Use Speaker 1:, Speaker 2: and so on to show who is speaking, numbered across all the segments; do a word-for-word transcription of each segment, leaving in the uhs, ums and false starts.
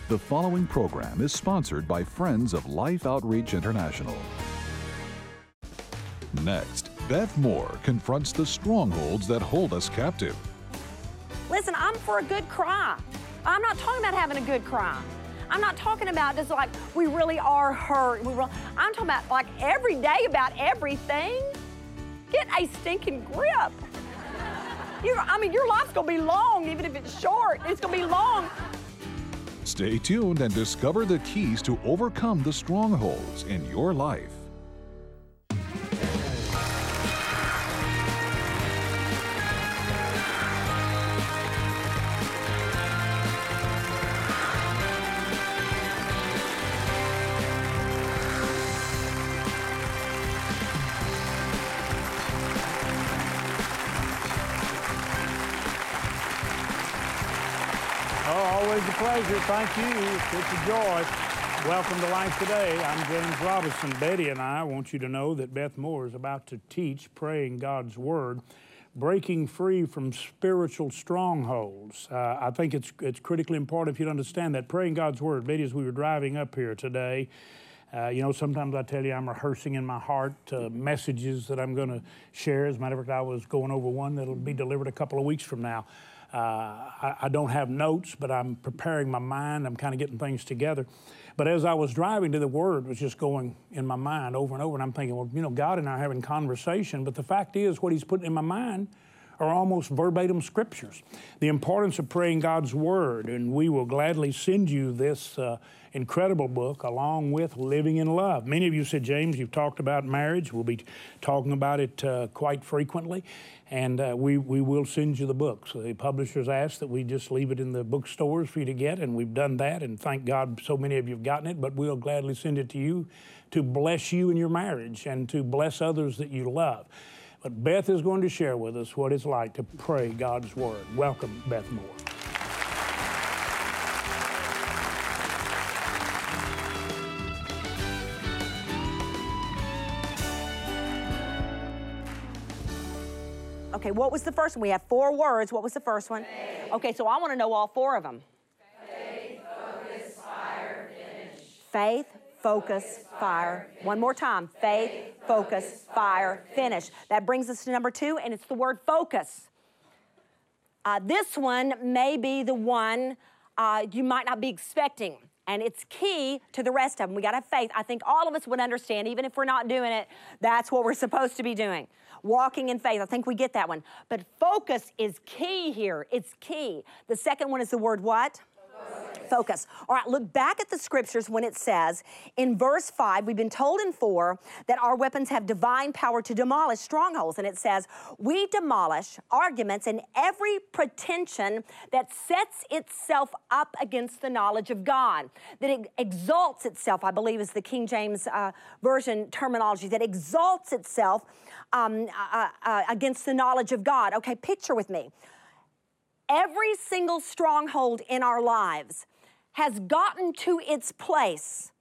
Speaker 1: The following program is sponsored by Friends of Life Outreach International. Next, Beth Moore confronts the strongholds that hold us captive.
Speaker 2: Listen, I'm for a good cry. I'm not talking about having a good cry. I'm not talking about just like we really are hurt. We really, I'm talking about like every day about everything. Get a stinking grip. You, I mean, your life's gonna be long, even if it's short. It's gonna be long.
Speaker 1: Stay tuned and discover the keys to overcome the strongholds in your life.
Speaker 3: Pleasure. Thank you. It's a joy. Welcome to Life Today. I'm James Robinson. Betty and I want you to know that Beth Moore is about to teach Praying God's Word, breaking free from spiritual strongholds. Uh, I think it's it's critically important for you to understand that praying God's Word. Betty, as we were driving up here today, uh, you know, sometimes I tell you I'm rehearsing in my heart uh, messages that I'm going to share. As a matter of fact, I was going over one that'll be delivered a couple of weeks from now. Uh, I, I don't have notes, but I'm preparing my mind. I'm kind of getting things together. But as I was driving to the Word, was just going in my mind over and over, and I'm thinking, well, you know, God and I are having conversation, but the fact is what He's putting in my mind are almost verbatim scriptures. The importance of praying God's Word, and we will gladly send you this uh, incredible book along with Living in Love. Many of you said, James, you've talked about marriage. We'll be talking about it uh, quite frequently, and uh, we, we will send you the book. So the publishers asked that we just leave it in the bookstores for you to get, and we've done that, and thank God so many of you have gotten it, but we'll gladly send it to you to bless you in your marriage and to bless others that you love. But Beth is going to share with us what it's like to pray God's Word. Welcome, Beth Moore.
Speaker 2: Okay, what was the first one? We have four words. What was the first one?
Speaker 4: Faith.
Speaker 2: Okay, so I want to know all four of them.
Speaker 4: Faith, focus, fire, finish.
Speaker 2: Faith, focus, fire. One more time. Faith, focus, fire, finish. That brings us to number two, and it's the word focus. Uh, this one may be the one uh, you might not be expecting, and it's key to the rest of them. We got to have faith. I think all of us would understand, even if we're not doing it, that's what we're supposed to be doing. Walking in faith. I think we get that one. But focus is key here. It's key. The second one is the word what? Focus. Focus. All right, look back at the scriptures when it says in verse five, we've been told in four that our weapons have divine power to demolish strongholds. And it says, we demolish arguments and every pretension that sets itself up against the knowledge of God, that it exalts itself, I believe is the King James uh, Version terminology, that exalts itself um, uh, uh, against the knowledge of God. Okay, picture with me. Every single stronghold in our lives has gotten to its place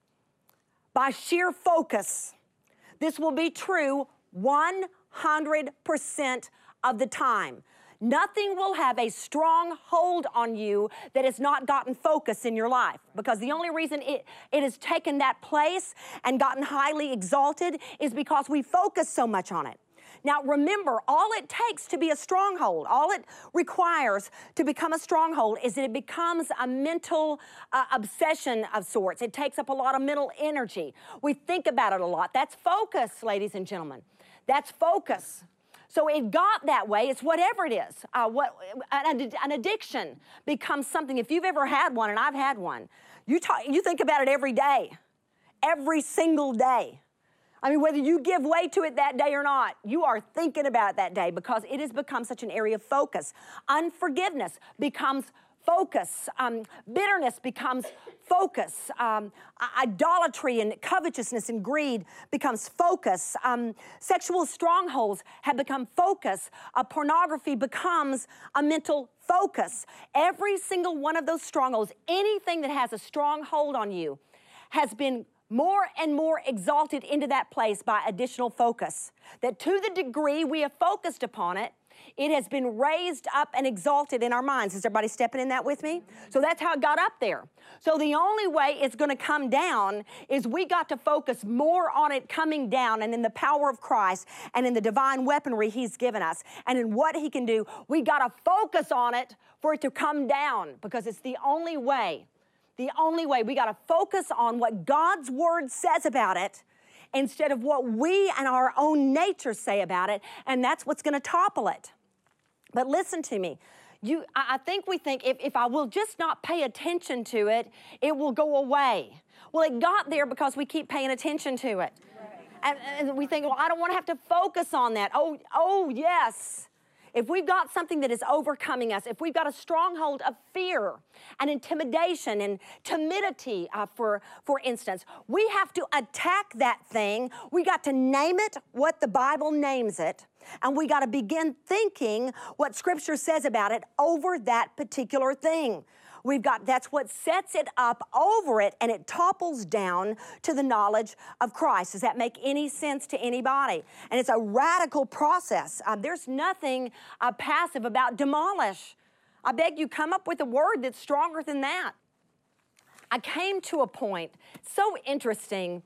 Speaker 2: by sheer focus. This will be true one hundred percent of the time. Nothing will have a strong hold on you that has not gotten focus in your life, because the only reason it, it has taken that place and gotten highly exalted is because we focus so much on it. Now, remember, all it takes to be a stronghold, all it requires to become a stronghold is that it becomes a mental uh, obsession of sorts. It takes up a lot of mental energy. We think about it a lot. That's focus, ladies and gentlemen. That's focus. So it got that way. It's whatever it is. Uh, what an, an addiction becomes something. If you've ever had one, and I've had one, you, talk, you think about it every day, every single day. I mean, whether you give way to it that day or not, you are thinking about it that day because it has become such an area of focus. Unforgiveness becomes focus. Um, bitterness becomes focus. Um, idolatry and covetousness and greed becomes focus. Um, sexual strongholds have become focus. Uh, pornography becomes a mental focus. Every single one of those strongholds, anything that has a strong hold on you, has been more and more exalted into that place by additional focus. That to the degree we have focused upon it, it has been raised up and exalted in our minds. Is everybody stepping in that with me? So that's how it got up there. So the only way it's going to come down is we got to focus more on it coming down and in the power of Christ and in the divine weaponry He's given us and in what He can do. We got to focus on it for it to come down because it's the only way. The only way. We got to focus on what God's Word says about it instead of what we and our own nature say about it, and that's what's going to topple it. But listen to me. You, I think we think if, if I will just not pay attention to it, it will go away. Well, it got there because we keep paying attention to it. And, and we think, well, I don't want to have to focus on that. Oh, oh, yes. If we've got something that is overcoming us, if we've got a stronghold of fear and intimidation and timidity, uh, for, for instance, we have to attack that thing. We got to name it what the Bible names it, and we got to begin thinking what Scripture says about it over that particular thing. We've got, that's what sets it up over it, and it topples down to the knowledge of Christ. Does that make any sense to anybody? And it's a radical process. Uh, there's nothing uh, passive about demolish. I beg you, come up with a word that's stronger than that. I came to a point, so interesting.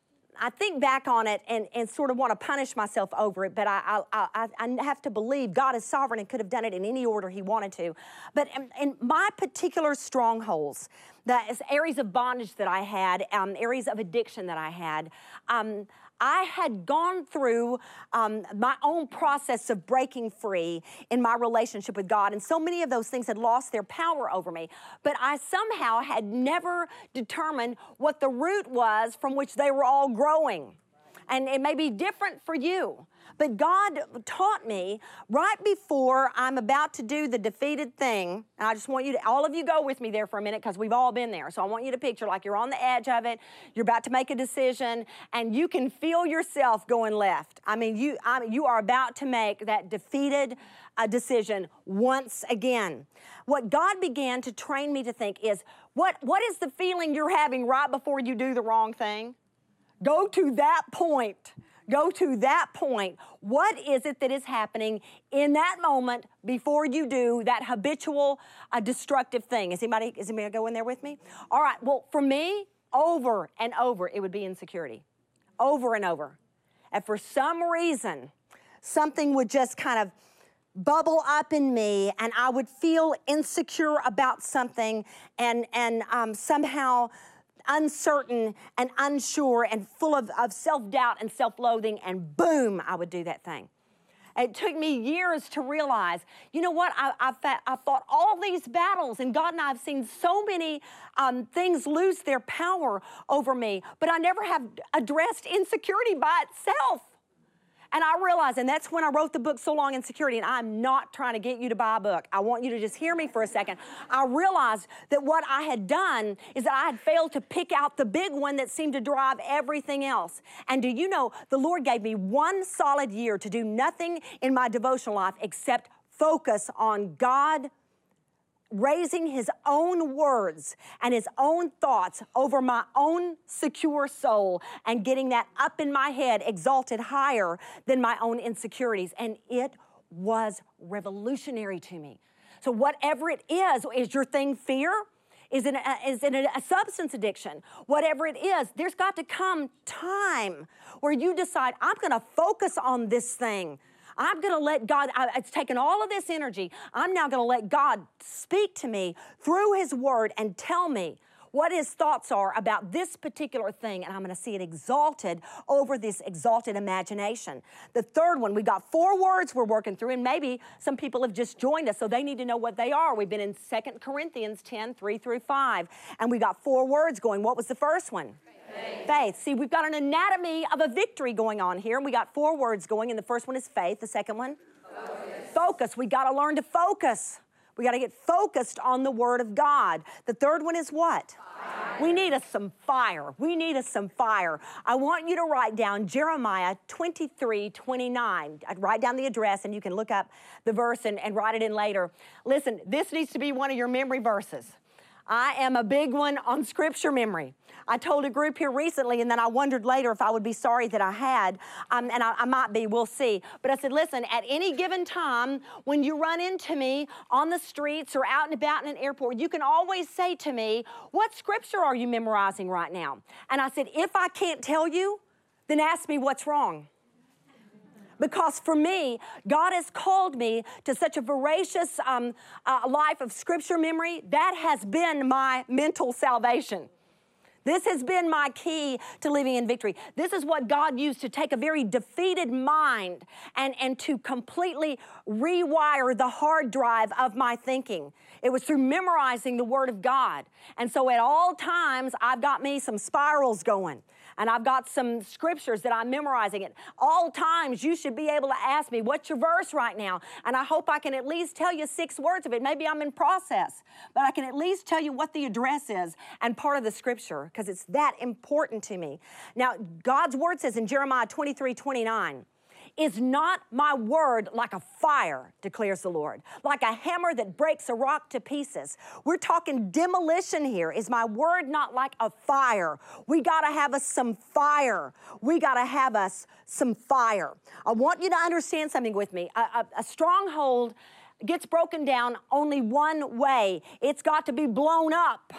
Speaker 2: I think back on it and, and sort of want to punish myself over it, but I, I, I, I have to believe God is sovereign and could have done it in any order He wanted to. But in, in my particular strongholds, the areas of bondage that I had, um, areas of addiction that I had, um, I had gone through um, my own process of breaking free in my relationship with God, and so many of those things had lost their power over me. But I somehow had never determined what the root was from which they were all growing. And it may be different for you. But God taught me right before I'm about to do the defeated thing, and I just want you to, all of you go with me there for a minute because we've all been there. So I want you to picture like you're on the edge of it, you're about to make a decision, and you can feel yourself going left. I mean, you, I mean, you are about to make that defeated uh, decision once again. What God began to train me to think is, what, what is the feeling you're having right before you do the wrong thing? Go to that point. Go to that point. What is it that is happening in that moment before you do that habitual, uh, destructive thing? Is anybody, is anybody go in there with me? All right, well, for me, over and over, it would be insecurity. Over and over. And for some reason, something would just kind of bubble up in me, and I would feel insecure about something, and, and um, somehow uncertain and unsure and full of, of self-doubt and self-loathing, and boom, I would do that thing. It took me years to realize, you know what, I, I, I fought all these battles, and God and I have seen so many um, things lose their power over me, but I never have addressed insecurity by itself. And I realized, and that's when I wrote the book, So Long Insecurity, and I'm not trying to get you to buy a book. I want you to just hear me for a second. I realized that what I had done is that I had failed to pick out the big one that seemed to drive everything else. And do you know, the Lord gave me one solid year to do nothing in my devotional life except focus on God raising His own words and His own thoughts over my own secure soul and getting that up in my head, exalted higher than my own insecurities. And it was revolutionary to me. So whatever it is, is your thing fear? Is it, a, is it a substance addiction? Whatever it is, there's got to come time where you decide, I'm going to focus on this thing. I'm going to let God, I, it's taken all of this energy. I'm now going to let God speak to me through His Word and tell me what His thoughts are about this particular thing, and I'm going to see it exalted over this exalted imagination. The third one, we got four words we're working through, and maybe some people have just joined us, so they need to know what they are. We've been in Second Corinthians ten, three through five, and we got four words going. What was the first one? Faith. Faith. See, we've got an anatomy of a victory going on here, and we got four words going, and the first one is faith. The second one? Focus. Focus. We got to learn to focus. We got to get focused on the Word of God. The third one is what? Fire. We need us some fire. We need us some fire. I want you to write down Jeremiah twenty-three twenty-nine. I'd write down the address, and you can look up the verse and, and write it in later. Listen, this needs to be one of your memory verses. I am a big one on scripture memory. I told a group here recently, and then I wondered later if I would be sorry that I had, um, and I, I might be, we'll see. But I said, listen, at any given time, when you run into me on the streets or out and about in an airport, you can always say to me, what scripture are you memorizing right now? And I said, if I can't tell you, then ask me what's wrong. Because for me, God has called me to such a voracious um, uh, life of scripture memory. That has been my mental salvation. This has been my key to living in victory. This is what God used to take a very defeated mind and, and to completely rewire the hard drive of my thinking. It was through memorizing the Word of God. And so at all times, I've got me some spirals going. And I've got some scriptures that I'm memorizing. At all times, you should be able to ask me, what's your verse right now? And I hope I can at least tell you six words of it. Maybe I'm in process, but I can at least tell you what the address is and part of the scripture, because it's that important to me. Now, God's word says in Jeremiah twenty-three twenty-nine, is not my word like a fire, declares the Lord, like a hammer that breaks a rock to pieces? We're talking demolition here. Is my word not like a fire? We got to have us some fire. We got to have us some fire. I want you to understand something with me. A, a, a stronghold gets broken down only one way. It's got to be blown up.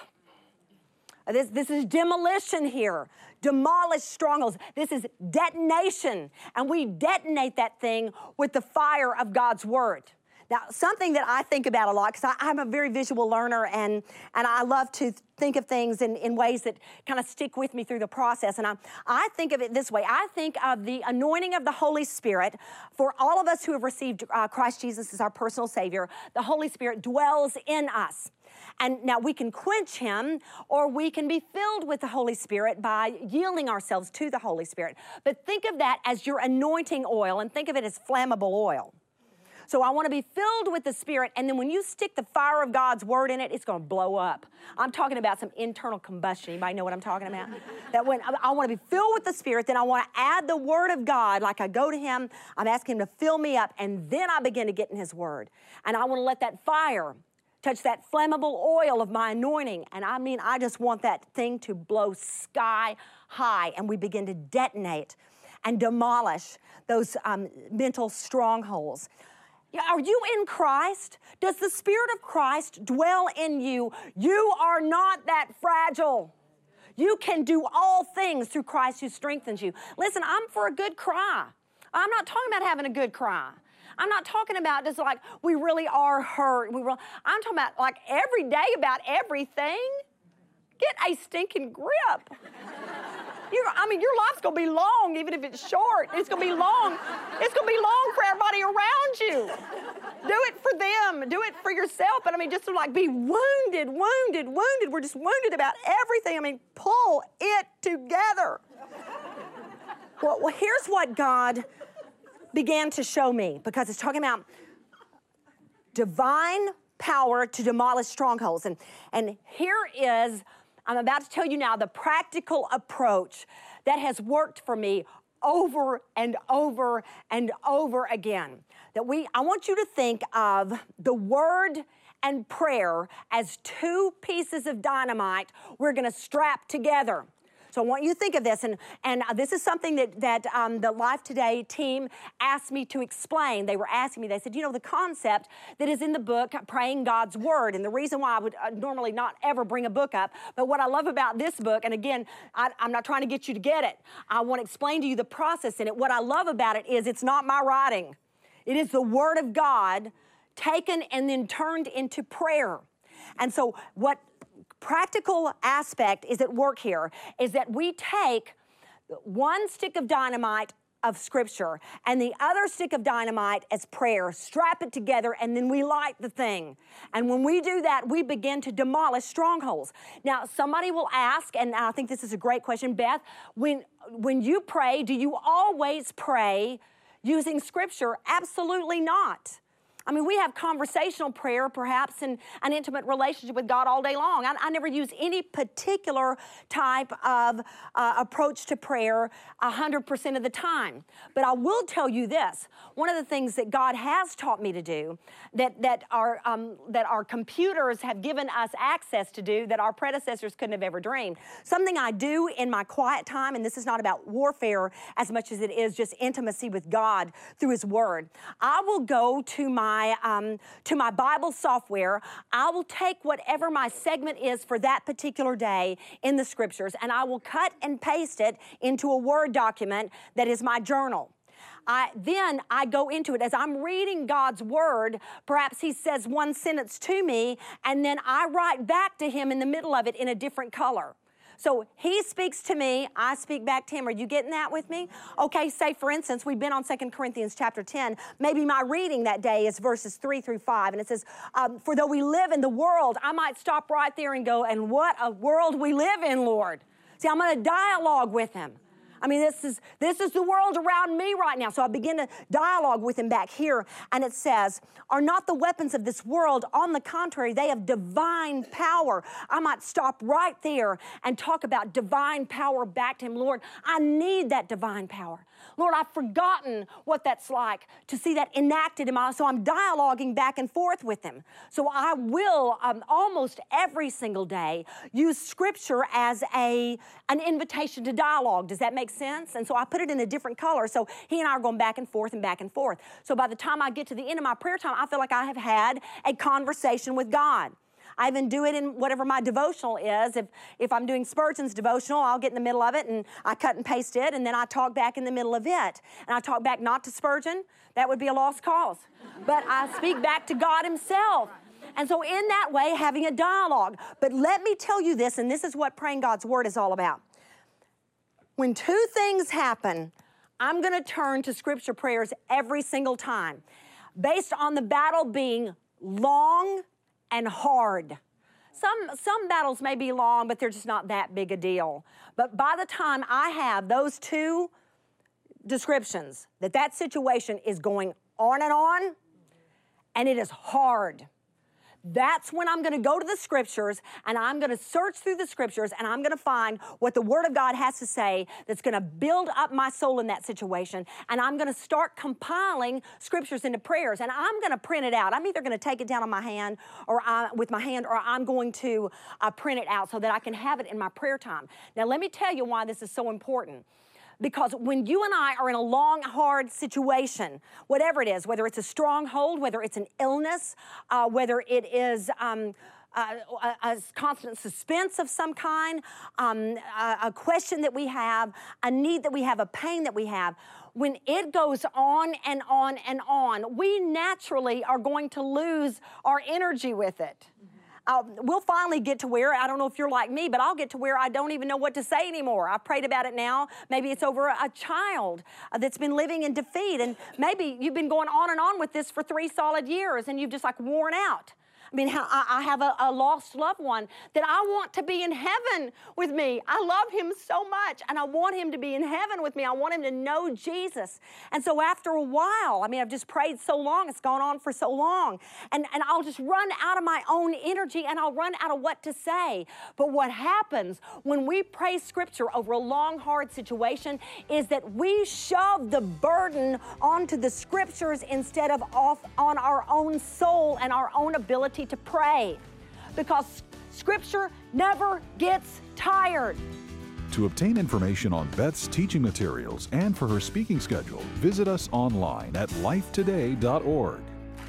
Speaker 2: This, this is demolition here. Demolish strongholds. This is detonation. And we detonate that thing with the fire of God's word. Now, something that I think about a lot, because I'm a very visual learner, and, and I love to think of things in, in ways that kind of stick with me through the process. And I, I think of it this way. I think of the anointing of the Holy Spirit for all of us who have received uh, Christ Jesus as our personal Savior. The Holy Spirit dwells in us. And now we can quench him, or we can be filled with the Holy Spirit by yielding ourselves to the Holy Spirit. But think of that as your anointing oil, and think of it as flammable oil. So I want to be filled with the Spirit, and then when you stick the fire of God's word in it, it's going to blow up. I'm talking about some internal combustion. Anybody know what I'm talking about? That when I want to be filled with the Spirit, then I want to add the word of God. Like I go to him, I'm asking him to fill me up, and then I begin to get in his word. And I want to let that fire touch that flammable oil of my anointing. And I mean, I just want that thing to blow sky high, and we begin to detonate and demolish those um, mental strongholds. Are you in Christ? Does the Spirit of Christ dwell in you? You are not that fragile. You can do all things through Christ who strengthens you. Listen, I'm for a good cry. I'm not talking about having a good cry. I'm not talking about just like we really are hurt. We really, I'm talking about like every day about everything. Get a stinking grip. You're, I mean, your life's going to be long, even if it's short. It's going to be long. It's going to be long for everybody around you. Do it for them. Do it for yourself. But I mean, just to like be wounded, wounded, wounded. We're just wounded about everything. I mean, pull it together. Well, well here's what God began to show me, because it's talking about divine power to demolish strongholds. And, and here is, I'm about to tell you now, the practical approach that has worked for me over and over and over again. That we, I want you to think of the word and prayer as two pieces of dynamite we're going to strap together. So I want you to think of this, and, and this is something that, that um, the Life Today team asked me to explain. They were asking me, they said, you know, the concept that is in the book, Praying God's Word, and the reason why I would uh, normally not ever bring a book up, but what I love about this book, and again, I, I'm not trying to get you to get it. I want to explain to you the process in it. What I love about it is it's not my writing. It is the Word of God taken and then turned into prayer. And so what practical aspect is at work here is that we take one stick of dynamite of Scripture and the other stick of dynamite as prayer, strap it together, and then we light the thing. And when we do that, we begin to demolish strongholds. Now, somebody will ask, and I think this is a great question, Beth, when, when you pray, do you always pray using Scripture? Absolutely not. I mean, we have conversational prayer, perhaps, in an intimate relationship with God all day long. I, I never use any particular type of uh, approach to prayer one hundred percent of the time. But I will tell you this. One of the things that God has taught me to do, that, that, our, um, that our computers have given us access to do, that our predecessors couldn't have ever dreamed, something I do in my quiet time, and this is not about warfare as much as it is just intimacy with God through His Word. I will go to my My, um, to my Bible software. I will take whatever my segment is for that particular day in the Scriptures, and I will cut and paste it into a Word document that is my journal. I, then I go into it. As I'm reading God's Word, perhaps He says one sentence to me, and then I write back to Him in the middle of it in a different color. So He speaks to me, I speak back to Him. Are you getting that with me? Okay, say for instance, we've been on Second Corinthians chapter ten. Maybe my reading that day is verses three through five, and it says, um, for though we live in the world, I might stop right there and go, and what a world we live in, Lord. See, I'm going to dialogue with Him. I mean, this is, this is the world around me right now. So I begin to dialogue with Him back here. And it says, are not the weapons of this world, on the contrary, they have divine power. I might stop right there and talk about divine power back to Him. Lord, I need that divine power. Lord, I've forgotten what that's like to see that enacted in my life. So I'm dialoguing back and forth with Him. So I will um, almost every single day use Scripture as a, an invitation to dialogue. Does that make sense? And so I put it in a different color. So He and I are going back and forth and back and forth. So by the time I get to the end of my prayer time, I feel like I have had a conversation with God. I even do it in whatever my devotional is. If, if I'm doing Spurgeon's devotional, I'll get in the middle of it and I cut and paste it, and then I talk back in the middle of it. And I talk back not to Spurgeon. That would be a lost cause. But I speak back to God Himself. And so in that way, having a dialogue. But let me tell you this, and this is what praying God's Word is all about. When two things happen, I'm going to turn to Scripture prayers every single time, based on the battle being long and hard. Some, some battles may be long, but they're just not that big a deal. But by the time I have those two descriptions, that that situation is going on and on, and it is hard, that's when I'm going to go to the Scriptures, and I'm going to search through the Scriptures, and I'm going to find what the Word of God has to say that's going to build up my soul in that situation, and I'm going to start compiling Scriptures into prayers, and I'm going to print it out. I'm either going to take it down on my hand, or I, with my hand, or I'm going to uh, print it out so that I can have it in my prayer time. Now, let me tell you why this is so important. Because when you and I are in a long, hard situation, whatever it is, whether it's a stronghold, whether it's an illness, uh, whether it is um, a, a, a constant suspense of some kind, um, a, a question that we have, a need that we have, a pain that we have, when it goes on and on and on, we naturally are going to lose our energy with it. Uh, we'll finally get to where, I don't know if you're like me, but I'll get to where I don't even know what to say anymore. I've prayed about it now. Maybe it's over a, a child uh, that's been living in defeat, and maybe you've been going on and on with this for three solid years, and you've just like worn out. I mean, I have a, a lost loved one that I want to be in heaven with me. I love him so much, and I want him to be in heaven with me. I want him to know Jesus. And so after a while, I mean, I've just prayed so long. It's gone on for so long. And, and I'll just run out of my own energy, and I'll run out of what to say. But what happens when we pray Scripture over a long, hard situation is that we shove the burden onto the Scriptures instead of off on our own soul and our own ability to pray, because Scripture never gets tired.
Speaker 1: To obtain information on Beth's teaching materials and for her speaking schedule, visit us online at life today dot org.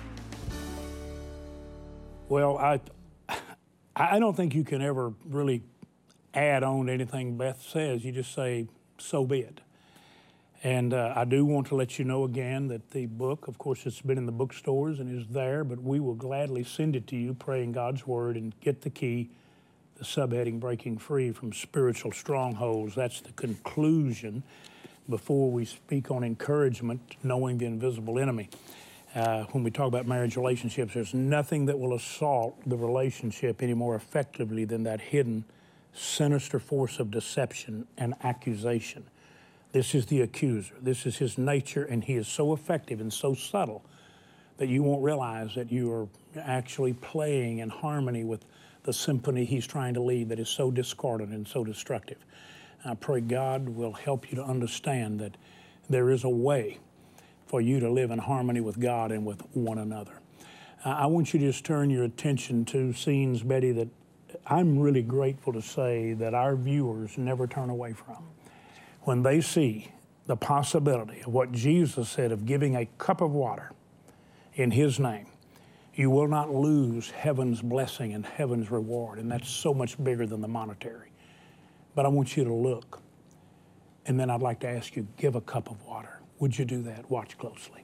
Speaker 3: Well, I, I don't think you can ever really add on to anything Beth says. You just say, so be it. And uh, I do want to let you know again that the book, of course, it's been in the bookstores and is there, but we will gladly send it to you, Praying God's Word, and get the key, the subheading, Breaking Free from Spiritual Strongholds. That's the conclusion before we speak on encouragement, knowing the invisible enemy. Uh, when we talk about marriage relationships, there's nothing that will assault the relationship any more effectively than that hidden, sinister force of deception and accusation. This is the accuser. This is his nature, and he is so effective and so subtle that you won't realize that you are actually playing in harmony with the symphony he's trying to lead that is so discordant and so destructive. I pray God will help you to understand that there is a way for you to live in harmony with God and with one another. Uh, I want you to just turn your attention to scenes, Betty, that I'm really grateful to say that our viewers never turn away from. When they see the possibility of what Jesus said of giving a cup of water in His name, you will not lose heaven's blessing and heaven's reward, and that's so much bigger than the monetary. But I want you to look, and then I'd like to ask you, give a cup of water. Would you do that? Watch closely.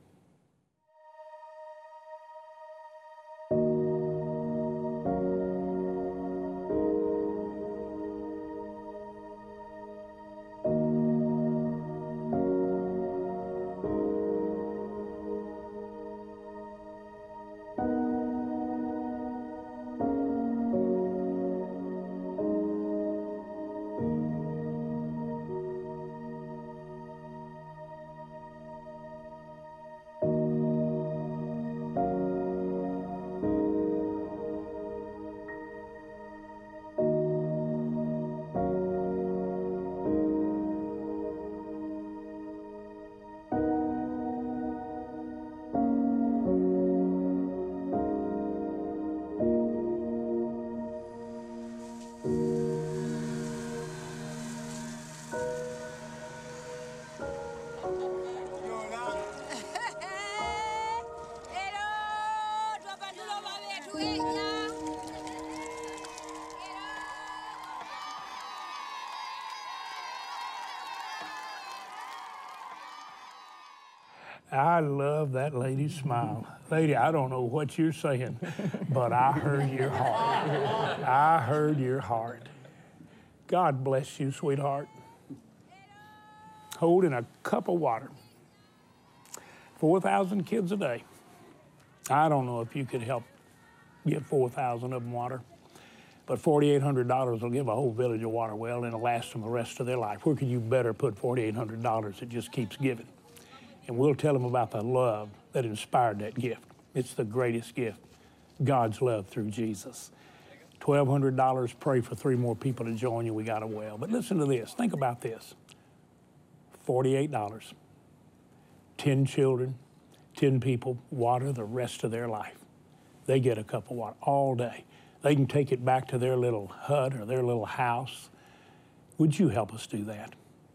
Speaker 3: I love that lady's smile. Lady, I don't know what you're saying, but I heard your heart. I heard your heart. God bless you, sweetheart. Holding a cup of water. four thousand kids a day. I don't know if you could help give four thousand of them water, but four thousand eight hundred dollars will give a whole village a water well, and it'll last them the rest of their life. Where could you better put four thousand eight hundred dollars that just keeps giving? And we'll tell them about the love that inspired that gift. It's the greatest gift, God's love through Jesus. twelve hundred dollars, pray for three more people to join you. We got a well. But listen to this. Think about this. forty-eight dollars. ten children, ten people, water the rest of their life. They get a cup of water all day. They can take it back to their little hut or their little house. Would you help us do that?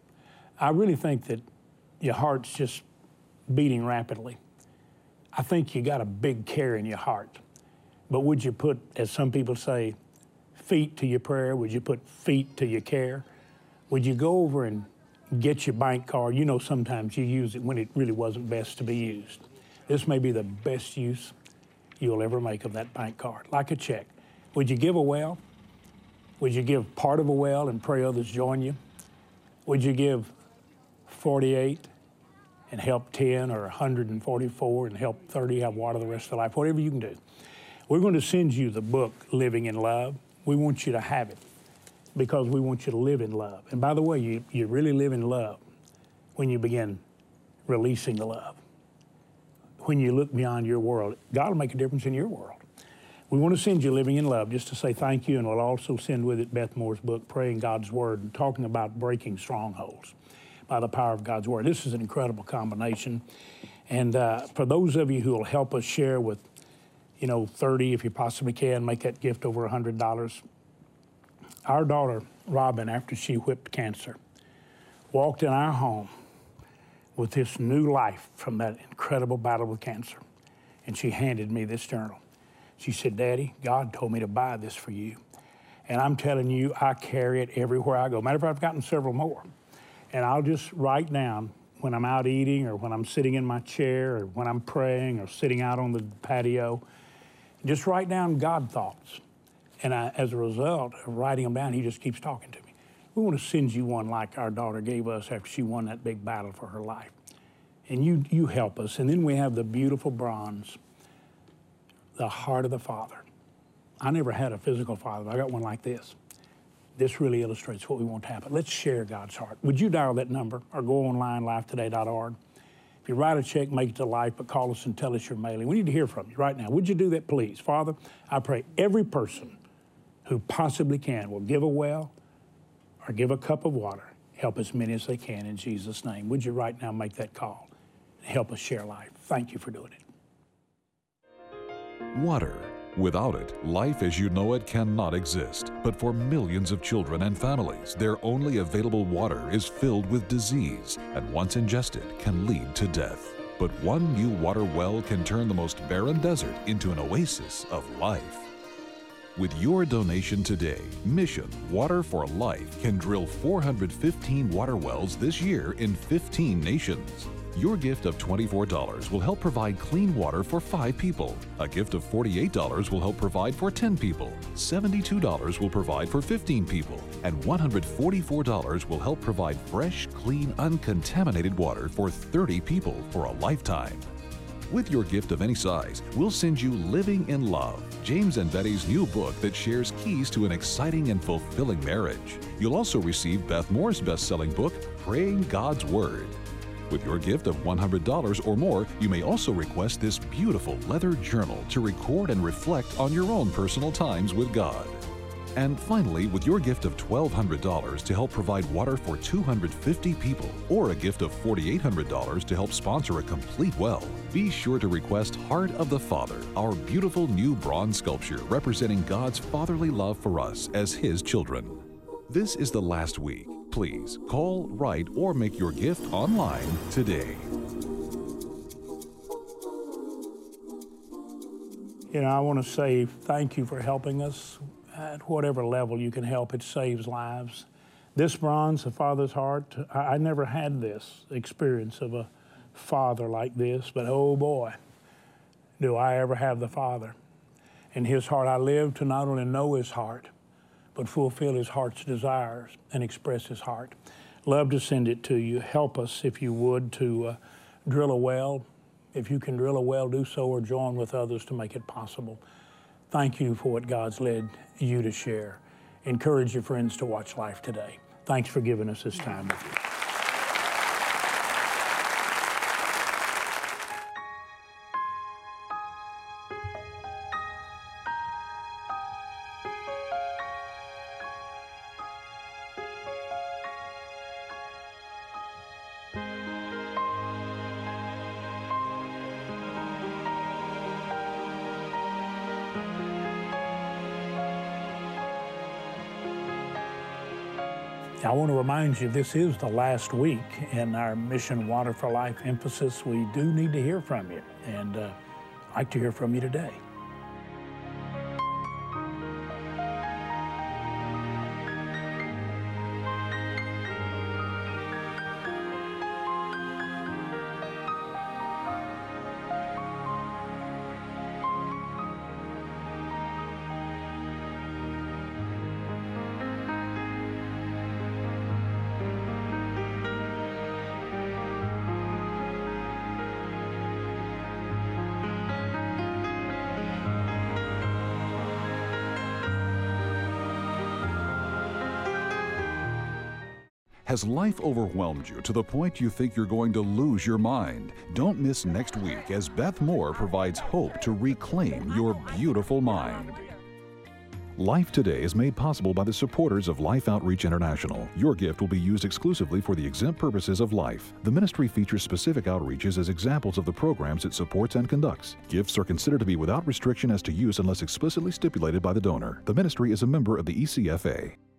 Speaker 3: I really think that your heart's just beating rapidly. I think you got a big care in your heart. But would you put, as some people say, feet to your prayer? Would you put feet to your care? Would you go over and get your bank card? You know, sometimes you use it when it really wasn't best to be used. This may be the best use you'll ever make of that bank card, like a check. Would you give a well? Would you give part of a well and pray others join you? Would you give forty-eight and help ten, or one hundred forty-four and help thirty have water the rest of their life? Whatever you can do. We're going to send you the book, Living in Love. We want you to have it because we want you to live in love. And by the way, you, you really live in love when you begin releasing the love. When you look beyond your world, God will make a difference in your world. We want to send you Living in Love just to say thank you, and we'll also send with it Beth Moore's book, Praying God's Word, and talking about breaking strongholds by the power of God's Word. This is an incredible combination. And uh, for those of you who will help us share with, you know, thirty, if you possibly can, make that gift over one hundred dollars. Our daughter, Robin, after she whipped cancer, walked in our home with this new life from that incredible battle with cancer. And she handed me this journal. She said, Daddy, God told me to buy this for you. And I'm telling you, I carry it everywhere I go. Matter of fact, I've gotten several more. And I'll just write down when I'm out eating, or when I'm sitting in my chair, or when I'm praying, or sitting out on the patio, just write down God thoughts. And I, as a result of writing them down, He just keeps talking to me. We want to send you one like our daughter gave us after she won that big battle for her life. And you, you help us. And then we have the beautiful bronze, the heart of the Father. I never had a physical father, but I got one like this. This really illustrates what we want to happen. Let's share God's heart. Would you dial that number or go online, life today dot org? If you write a check, make it to Life, but call us and tell us you're mailing. We need to hear from you right now. Would you do that, please? Father, I pray every person who possibly can will give a well or give a cup of water. Help as many as they can in Jesus' name. Would you right now make that call and help us share life? Thank you for doing it.
Speaker 1: Water. Without it, life as you know it cannot exist. But for millions of children and families, their only available water is filled with disease, and once ingested can lead to death. But one new water well can turn the most barren desert into an oasis of life. With your donation today, Mission Water for Life can drill four hundred fifteen water wells this year in fifteen nations. Your gift of twenty-four dollars will help provide clean water for five people. A gift of forty-eight dollars will help provide for ten people. seventy-two dollars will provide for fifteen people. And one hundred forty-four dollars will help provide fresh, clean, uncontaminated water for thirty people for a lifetime. With your gift of any size, we'll send you Living in Love, James and Betty's new book that shares keys to an exciting and fulfilling marriage. You'll also receive Beth Moore's best-selling book, Praying God's Word. With your gift of one hundred dollars or more, you may also request this beautiful leather journal to record and reflect on your own personal times with God. And finally, with your gift of twelve hundred dollars to help provide water for two hundred fifty people, or a gift of four thousand eight hundred dollars to help sponsor a complete well, be sure to request Heart of the Father, our beautiful new bronze sculpture representing God's fatherly love for us as His children. This is the last week. Please call, write, or make your gift online today.
Speaker 3: You know, I want to say thank you for helping us. At whatever level you can help, it saves lives. This bronze, the Father's heart, I, I never had this experience of a father like this, but oh boy, do I ever have the Father. In His heart, I live to not only know His heart, but fulfill His heart's desires and express His heart. Love to send it to you. Help us, if you would, to uh, drill a well. If you can drill a well, do so, or join with others to make it possible. Thank you for what God's led you to share. Encourage your friends to watch Life Today. Thanks for giving us this time with you. I want to remind you this is the last week in our Mission Water for Life emphasis. We do need to hear from you, and uh, I'd like to hear from you today.
Speaker 1: Has life overwhelmed you to the point you think you're going to lose your mind? Don't miss next week as Beth Moore provides hope to reclaim your beautiful mind. Life Today is made possible by the supporters of Life Outreach International. Your gift will be used exclusively for the exempt purposes of life. The ministry features specific outreaches as examples of the programs it supports and conducts. Gifts are considered to be without restriction as to use unless explicitly stipulated by the donor. The ministry is a member of the E C F A.